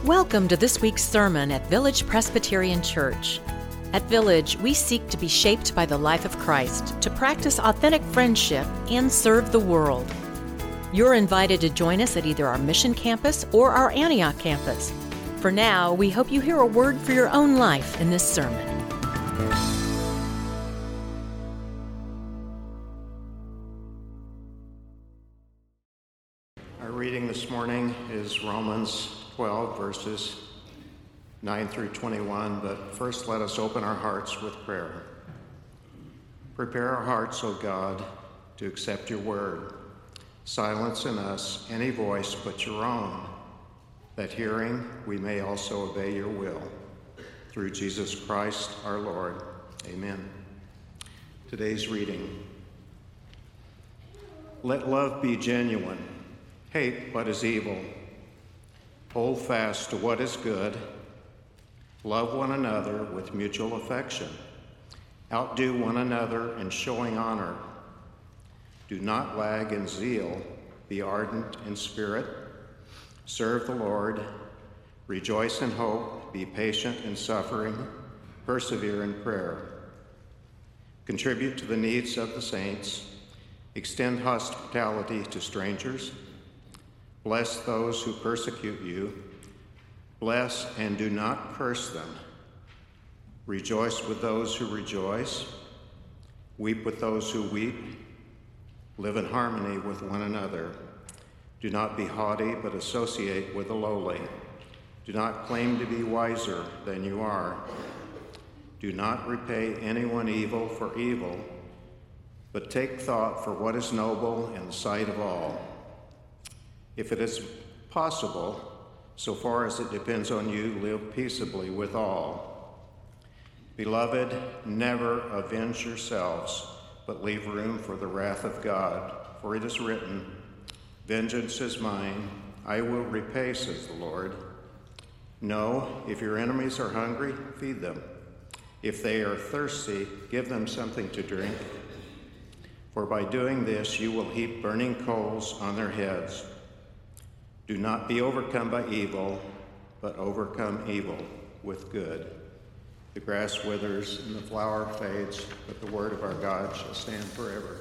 Welcome to this week's sermon at Village Presbyterian Church. At Village, we seek to be shaped by the life of Christ, to practice authentic friendship, and serve the world. You're invited to join us at either our Mission Campus or our Antioch campus. For now, we hope you hear a word for your own life in this sermon. Our reading this morning is Romans 12, verses 9 through 21, but first let us open our hearts with prayer. Prepare our hearts, O God, to accept your word. Silence in us any voice but your own, that hearing we may also obey your will. Through Jesus Christ our Lord. Amen. Today's reading. Let love be genuine. Hate what is evil. Hold fast to what is good. Love one another with mutual affection. Outdo one another in showing honor. Do not lag in zeal. Be ardent in spirit. Serve the Lord. Rejoice in hope. Be patient in suffering. Persevere in prayer. Contribute to the needs of the saints. Extend hospitality to strangers. Bless those who persecute you. Bless and do not curse them. Rejoice with those who rejoice. Weep with those who weep. Live in harmony with one another. Do not be haughty, but associate with the lowly. Do not claim to be wiser than you are. Do not repay anyone evil for evil, but take thought for what is noble in the sight of all. If it is possible, so far as it depends on you, live peaceably with all. Beloved, never avenge yourselves, but leave room for the wrath of God. For it is written, "Vengeance is mine, I will repay," says the Lord. No, if your enemies are hungry, feed them. If they are thirsty, give them something to drink. For by doing this, you will heap burning coals on their heads. Do not be overcome by evil, but overcome evil with good. The grass withers and the flower fades, but the word of our God shall stand forever.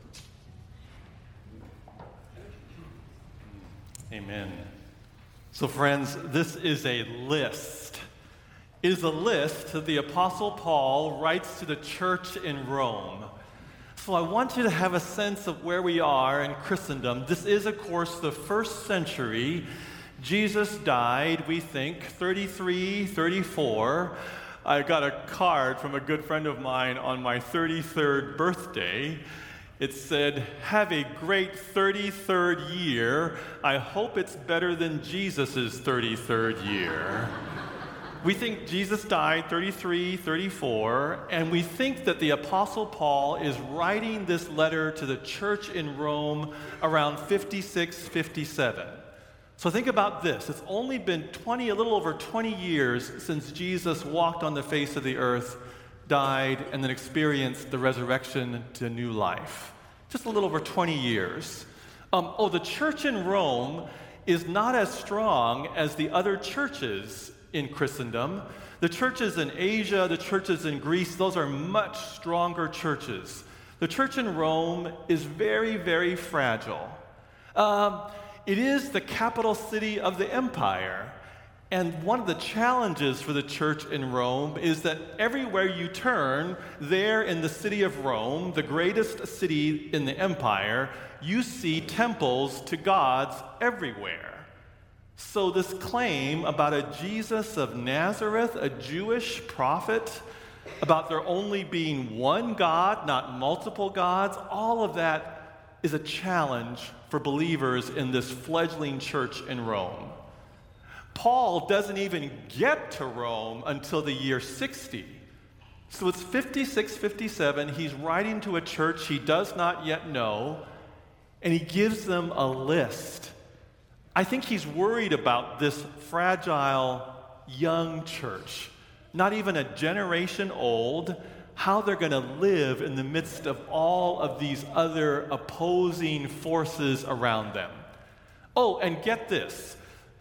Amen. So friends, this is a list. It is a list that the Apostle Paul writes to the church in Rome. So I want you to have a sense of where we are in Christendom. This is, of course, the first century. Jesus died, we think, 33, 34. I got a card from a good friend of mine on my 33rd birthday. It said, "Have a great 33rd year. I hope it's better than Jesus' 33rd year." We think Jesus died 33, 34, and we think that the Apostle Paul is writing this letter to the church in Rome around 56, 57. So think about this. It's only been a little over 20 years since Jesus walked on the face of the earth, died, and then experienced the resurrection to new life. Just a little over 20 years. The church in Rome is not as strong as the other churches in Christendom. The churches in Asia, the churches in Greece, those are much stronger churches. The church in Rome is very, very fragile. It is the capital city of the empire. And one of the challenges for the church in Rome is that everywhere you turn, there in the city of Rome, the greatest city in the empire, you see temples to gods everywhere. So this claim about a Jesus of Nazareth, a Jewish prophet, about there only being one God, not multiple gods, all of that is a challenge for believers in this fledgling church in Rome. Paul doesn't even get to Rome until the year 60. So it's 56, 57. He's writing to a church he does not yet know, and he gives them a list. I think he's worried about this fragile young church, not even a generation old, how they're going to live in the midst of all of these other opposing forces around them. Oh, and get this.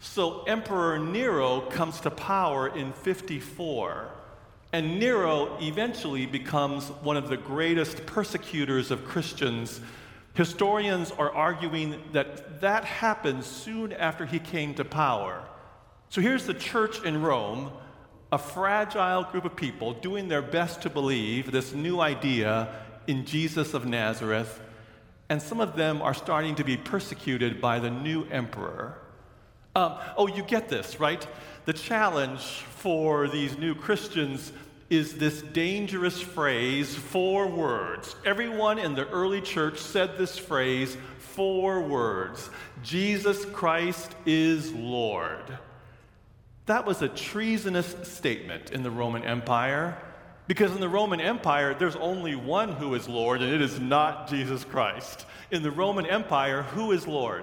So Emperor Nero comes to power in 54, and Nero eventually becomes one of the greatest persecutors of Christians. Historians are arguing that that happened soon after he came to power. So here's the church in Rome, a fragile group of people doing their best to believe this new idea in Jesus of Nazareth, and some of them are starting to be persecuted by the new emperor. You get this, right? The challenge for these new Christians is this dangerous phrase, 4 words. Everyone in the early church said this phrase, 4 words. Jesus Christ is Lord. That was a treasonous statement in the Roman Empire, because in the Roman Empire, there's only one who is Lord, and it is not Jesus Christ. In the Roman Empire, who is Lord?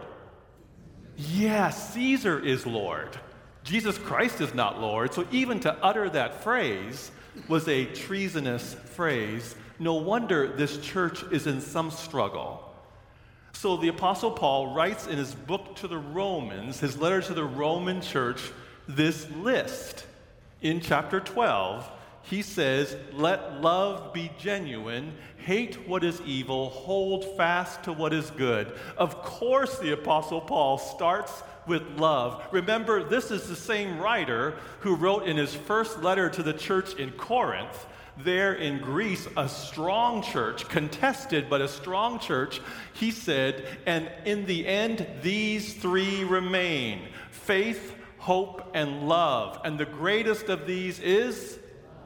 Yes, Caesar is Lord. Jesus Christ is not Lord. So even to utter that phrase was a treasonous phrase. No wonder this church is in some struggle. So the Apostle Paul writes in his book to the Romans, his letter to the Roman church, this list. In chapter 12, he says, let love be genuine, hate what is evil, hold fast to what is good. Of course, the Apostle Paul starts with love. Remember, this is the same writer who wrote in his first letter to the church in Corinth, there in Greece, a strong church, contested but a strong church. He said, and in the end, these 3 remain, faith, hope, and love. And the greatest of these is?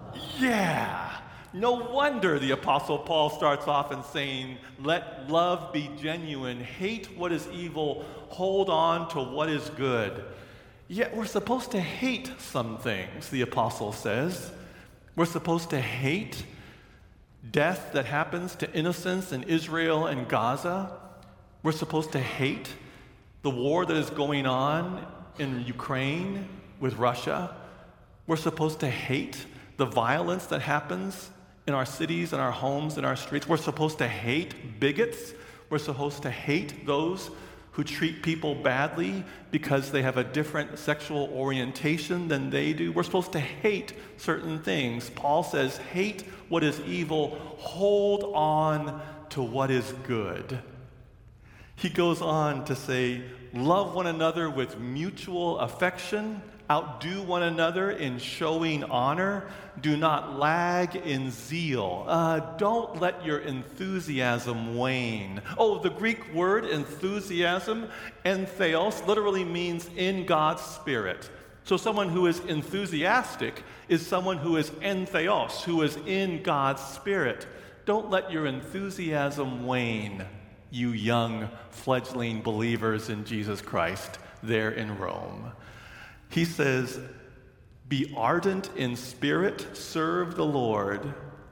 Yeah. No wonder the Apostle Paul starts off in saying, let love be genuine, hate what is evil, hold on to what is good. Yet we're supposed to hate some things, the Apostle says. We're supposed to hate death that happens to innocents in Israel and Gaza. We're supposed to hate the war that is going on in Ukraine with Russia. We're supposed to hate the violence that happens in our cities, in our homes, in our streets. We're supposed to hate bigots. We're supposed to hate those who treat people badly because they have a different sexual orientation than they do. We're supposed to hate certain things. Paul says, hate what is evil, hold on to what is good. He goes on to say, love one another with mutual affection, outdo one another in showing honor, do not lag in zeal. Don't let your enthusiasm wane. Oh, the Greek word enthusiasm, entheos, literally means in God's Spirit. So someone who is enthusiastic is someone who is entheos, who is in God's Spirit. Don't let your enthusiasm wane, you young fledgling believers in Jesus Christ there in Rome. He says, be ardent in spirit, serve the Lord.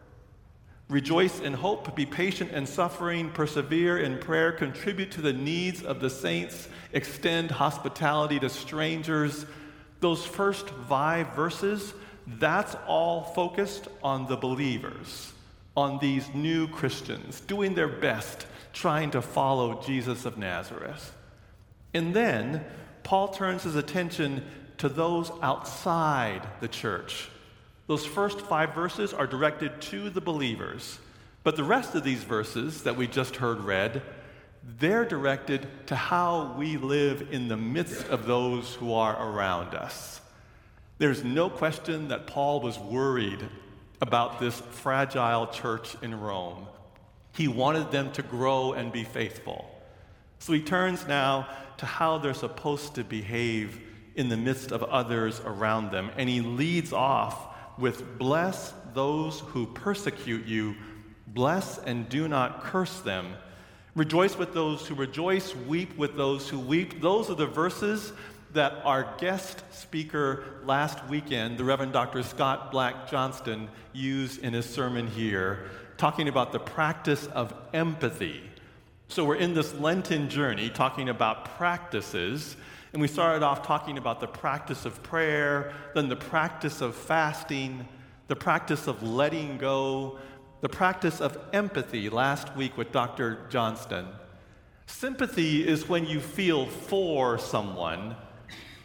Rejoice in hope, be patient in suffering, persevere in prayer, contribute to the needs of the saints, extend hospitality to strangers. Those first 5 verses, that's all focused on the believers, on these new Christians, doing their best, trying to follow Jesus of Nazareth. And then Paul turns his attention to those outside the church. Those first 5 verses are directed to the believers, but the rest of these verses that we just heard read, they're directed to how we live in the midst of those who are around us. There's no question that Paul was worried about this fragile church in Rome. He wanted them to grow and be faithful. So he turns now to how they're supposed to behave in the midst of others around them. And he leads off with, bless those who persecute you, bless and do not curse them. Rejoice with those who rejoice, weep with those who weep. Those are the verses that our guest speaker last weekend, the Reverend Dr. Scott Black Johnston, used in his sermon here, talking about the practice of empathy. So we're in this Lenten journey talking about practices, and we started off talking about the practice of prayer, then the practice of fasting, the practice of letting go, the practice of empathy last week with Dr. Johnston. Sympathy is when you feel for someone,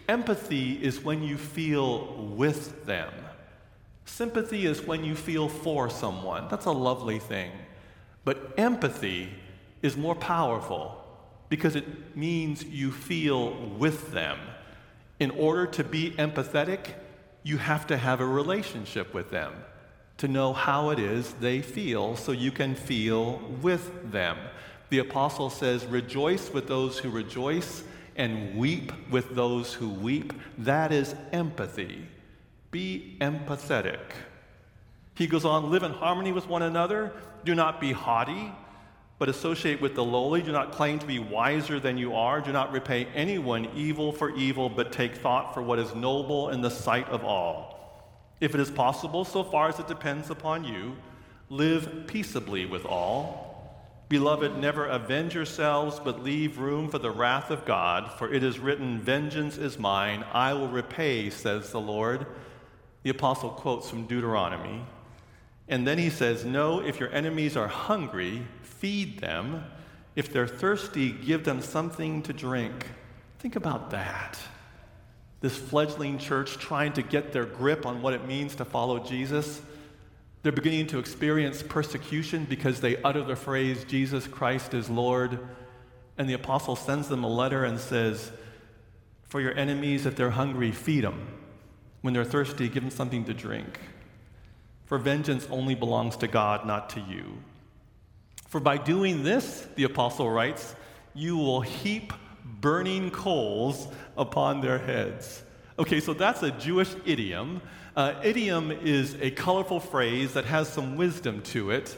Empathy is when you feel with them. Sympathy is when you feel for someone. That's a lovely thing. But empathy is more powerful because it means you feel with them. In order to be empathetic, you have to have a relationship with them to know how it is they feel so you can feel with them. The apostle says, rejoice with those who rejoice and weep with those who weep. That is empathy. Be empathetic. He goes on, live in harmony with one another. Do not be haughty, but associate with the lowly. Do not claim to be wiser than you are. Do not repay anyone evil for evil, but take thought for what is noble in the sight of all. If it is possible, so far as it depends upon you, live peaceably with all. Beloved, never avenge yourselves, but leave room for the wrath of God, for it is written, vengeance is mine, I will repay, says the Lord. The apostle quotes from Deuteronomy. And then he says, no, if your enemies are hungry, feed them. If they're thirsty, give them something to drink. Think about that. This fledgling church trying to get their grip on what it means to follow Jesus. They're beginning to experience persecution because they utter the phrase, Jesus Christ is Lord. And the apostle sends them a letter and says, for your enemies, if they're hungry, feed them. When they're thirsty, give them something to drink. For vengeance only belongs to God, not to you. For by doing this, the apostle writes, you will heap burning coals upon their heads. Okay, so that's a Jewish idiom. Idiom is a colorful phrase that has some wisdom to it.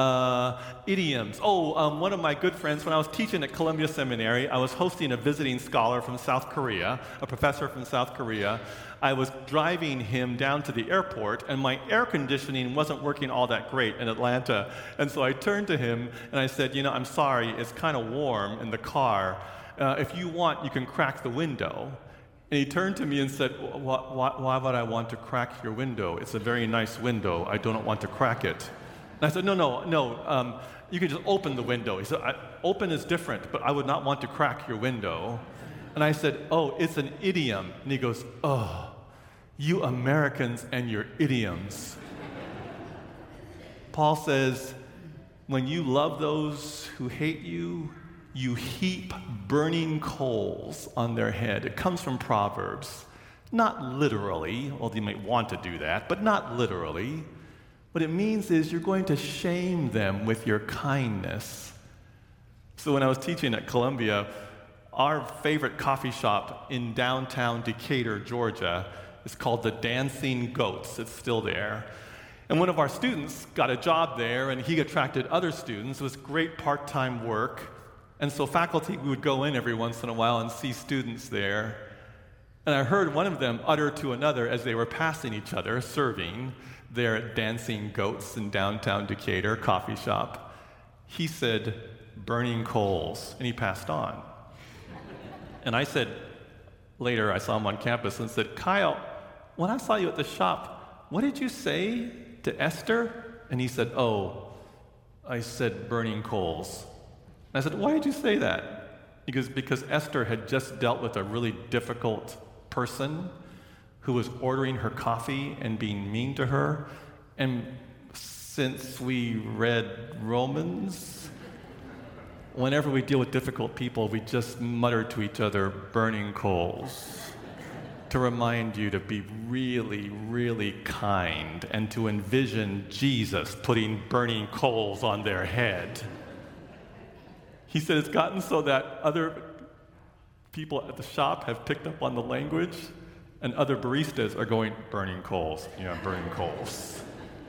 Idioms. One of my good friends, when I was teaching at Columbia Seminary, I was hosting a visiting scholar from South Korea, a professor from South Korea. I was driving him down to the airport, and my air conditioning wasn't working all that great in Atlanta. And so I turned to him, and I said, I'm sorry, it's kind of warm in the car. If you want, you can crack the window. And he turned to me and said, why would I want to crack your window? It's a very nice window. I don't want to crack it. And I said, no, you can just open the window. He said, open is different, but I would not want to crack your window. And I said, it's an idiom. And he goes, you Americans and your idioms. Paul says, when you love those who hate you, you heap burning coals on their head. It comes from Proverbs. Not literally, although you might want to do that, but not literally. What it means is you're going to shame them with your kindness. So when I was teaching at Columbia, our favorite coffee shop in downtown Decatur, Georgia, is called the Dancing Goats. It's still there. And one of our students got a job there, and he attracted other students. It was great part-time work. And so faculty would go in every once in a while and see students there. And I heard one of them utter to another as they were passing each other, serving there at Dancing Goats in downtown Decatur coffee shop. He said, burning coals, and he passed on. And I said, later I saw him on campus and said, Kyle, when I saw you at the shop, what did you say to Esther? And he said, I said burning coals. And I said, why did you say that? He goes, because Esther had just dealt with a really difficult person who was ordering her coffee and being mean to her. And since we read Romans, whenever we deal with difficult people, we just mutter to each other, burning coals, to remind you to be really, really kind and to envision Jesus putting burning coals on their head. He said it's gotten so that other people at the shop have picked up on the language, and other baristas are going, burning coals, burning coals.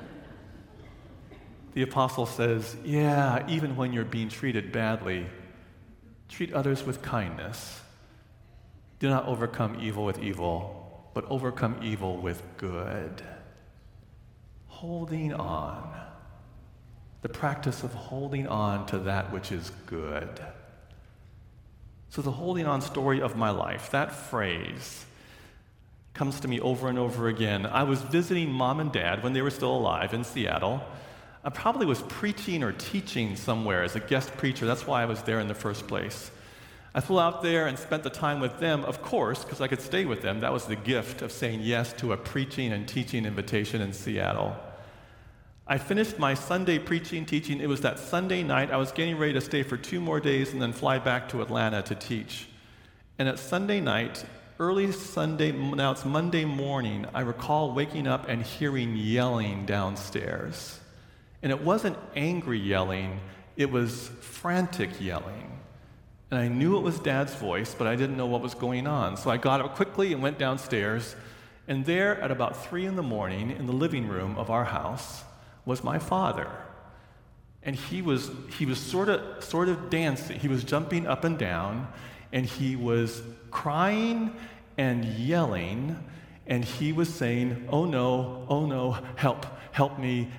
The apostle says, even when you're being treated badly, treat others with kindness. Do not overcome evil with evil, but overcome evil with good. Holding on. The practice of holding on to that which is good. So the holding on story of my life, that phrase comes to me over and over again. I was visiting Mom and Dad when they were still alive in Seattle. I probably was preaching or teaching somewhere as a guest preacher. That's why I was there in the first place. I flew out there and spent the time with them, of course, because I could stay with them. That was the gift of saying yes to a preaching and teaching invitation in Seattle. I finished my Sunday preaching, teaching. It was that Sunday night. I was getting ready to stay for 2 more days and then fly back to Atlanta to teach. And at Sunday night, early Sunday, now it's Monday morning, I recall waking up and hearing yelling downstairs. And it wasn't angry yelling, it was frantic yelling. And I knew it was Dad's voice, but I didn't know what was going on. So I got up quickly and went downstairs. And there at about 3 in the morning, in the living room of our house, was my father. And he was sort of dancing. He was jumping up and down, and he was crying and yelling, and he was saying, oh no, help me.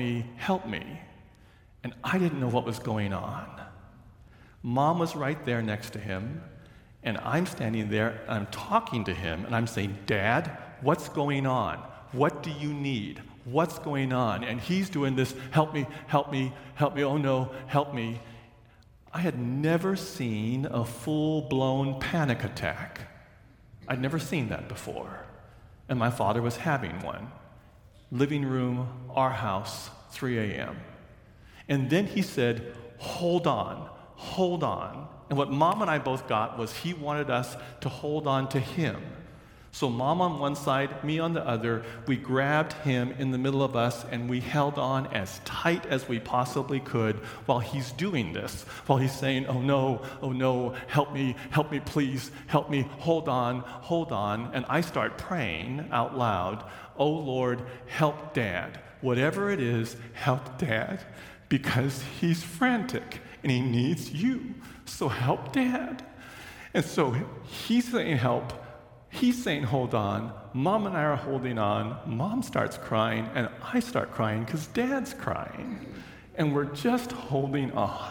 And I didn't know what was going on. Mom was right there next to him, and I'm standing there, and I'm talking to him, and I'm saying, Dad, what's going on? What do you need? What's going on? And he's doing this, help me, oh no, help me. I had never seen a full-blown panic attack. I'd never seen that before. And my father was having one. Living room, our house, 3 a.m. And then he said, hold on. And what Mom and I both got was he wanted us to hold on to him. So Mom on one side, me on the other, we grabbed him in the middle of us and we held on as tight as we possibly could while he's doing this, while he's saying, oh no, help me, please, help me, hold on. And I start praying out loud, oh Lord, help Dad. Whatever it is, help Dad, because he's frantic and he needs you. So help Dad. And so he's saying help. He's saying, hold on. Mom and I are holding on. Mom starts crying, and I start crying because Dad's crying. And we're just holding on.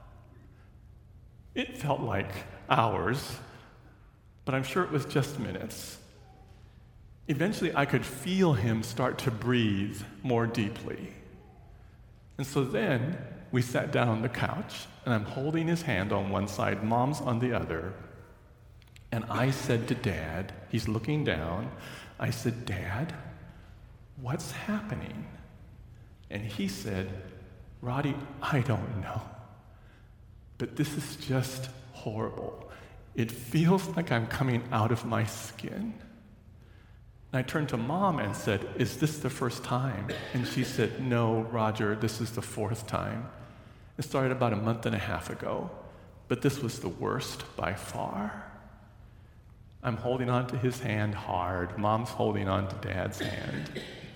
It felt like hours, but I'm sure it was just minutes. Eventually, I could feel him start to breathe more deeply. And so then we sat down on the couch, and I'm holding his hand on one side, Mom's on the other. And I said to Dad, he's looking down, I said, Dad, what's happening? And he said, Roddy, I don't know. But this is just horrible. It feels like I'm coming out of my skin. And I turned to Mom and said, is this the first time? And she said, no, Roger, this is the 4th time. It started about a month and a half ago, but this was the worst by far. I'm holding on to his hand hard. Mom's holding on to Dad's hand.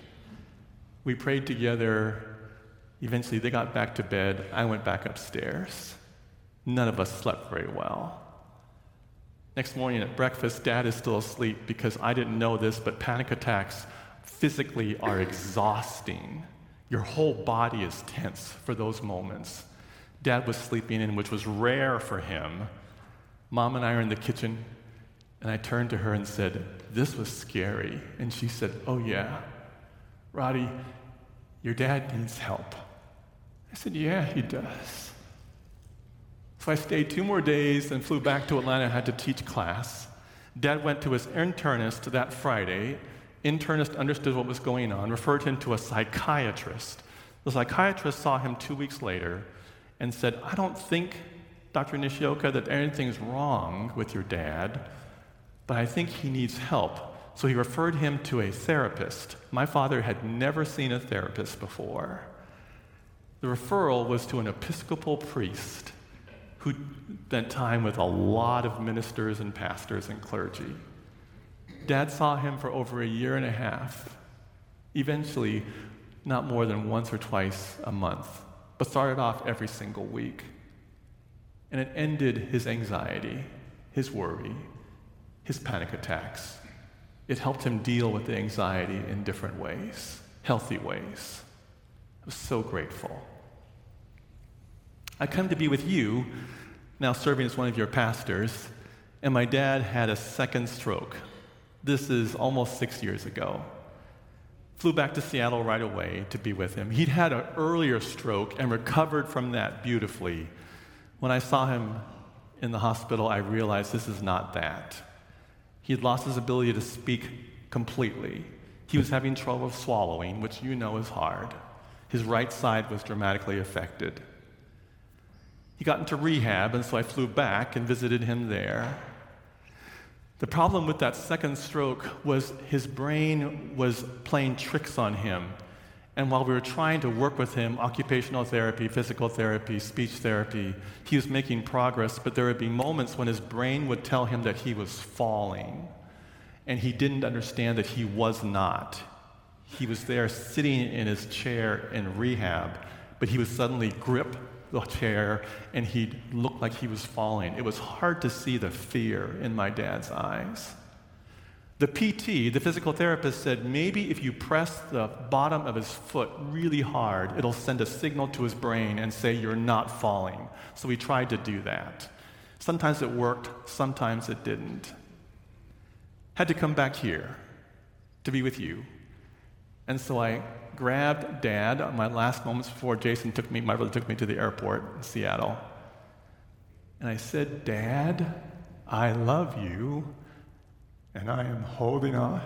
We prayed together. Eventually, they got back to bed. I went back upstairs. None of us slept very well. Next morning at breakfast, Dad is still asleep because I didn't know this, but panic attacks physically are exhausting. Your whole body is tense for those moments. Dad was sleeping in, which was rare for him. Mom and I are in the kitchen. And I turned to her and said, this was scary. And she said, oh yeah, Roddy, your dad needs help. I said, yeah, he does. So I stayed 2 more days and flew back to Atlanta. I had to teach class. Dad went to his internist that Friday. Internist understood what was going on, referred him to a psychiatrist. The psychiatrist saw him 2 weeks later and said, I don't think, Dr. Nishioka, that anything's wrong with your dad, but I think he needs help. So he referred him to a therapist. My father had never seen a therapist before. The referral was to an Episcopal priest who spent time with a lot of ministers and pastors and clergy. Dad saw him for over 1.5 years, eventually not more than once or twice a month, but started off every single week. And it ended his anxiety, his worry, his panic attacks. It helped him deal with the anxiety in different ways, healthy ways. I was so grateful. I come to be with you, now serving as one of your pastors, and my dad had a second stroke. This is almost 6 years ago. Flew back to Seattle right away to be with him. He'd had an earlier stroke and recovered from that beautifully. When I saw him in the hospital, I realized this is not that. He had lost his ability to speak completely. He was having trouble swallowing, which you know is hard. His right side was dramatically affected. He got into rehab, and so I flew back and visited him there. The problem with that second stroke was his brain was playing tricks on him. And while we were trying to work with him, occupational therapy, physical therapy, speech therapy, he was making progress, but there would be moments when his brain would tell him that he was falling. And he didn't understand that he was not. He was there sitting in his chair in rehab, but he would suddenly grip the chair and he'd look like he was falling. It was hard to see the fear in my dad's eyes. The PT, the physical therapist, said maybe if you press the bottom of his foot really hard, it'll send a signal to his brain and say you're not falling. So we tried to do that. Sometimes it worked, sometimes it didn't. Had to come back here to be with you. And so I grabbed Dad on my last moments before my brother took me to the airport in Seattle. And I said, Dad, I love you, and I am holding on.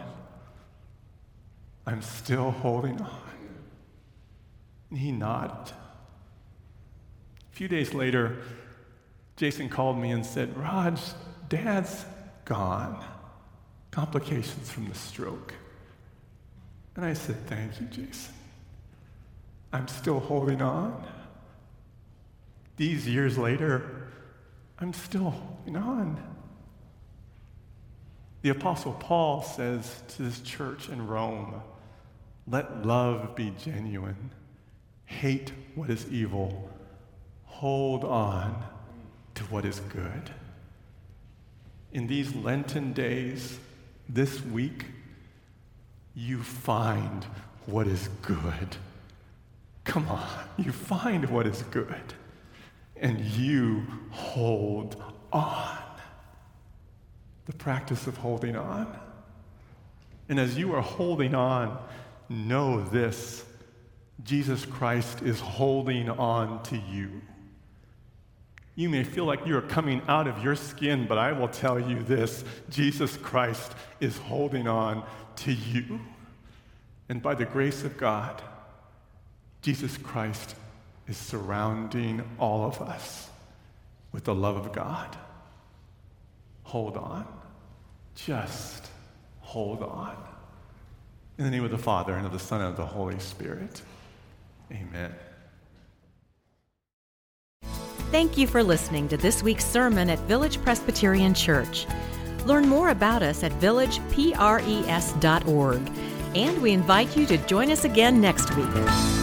I'm still holding on. And he nodded. A few days later, Jason called me and said, Raj, Dad's gone. Complications from the stroke. And I said, thank you, Jason. I'm still holding on. These years later, I'm still holding on. The Apostle Paul says to this church in Rome, let love be genuine. Hate what is evil. Hold on to what is good. In these Lenten days, this week, you find what is good. Come on, you find what is good, and you hold on. The practice of holding on. And as you are holding on, know this: Jesus Christ is holding on to you. You may feel like you are coming out of your skin, but I will tell you this: Jesus Christ is holding on to you. And by the grace of God, Jesus Christ is surrounding all of us with the love of God. Hold on. Just hold on. In the name of the Father, and of the Son, and of the Holy Spirit. Amen. Thank you for listening to this week's sermon at Village Presbyterian Church. Learn more about us at villagepres.org, and we invite you to join us again next week.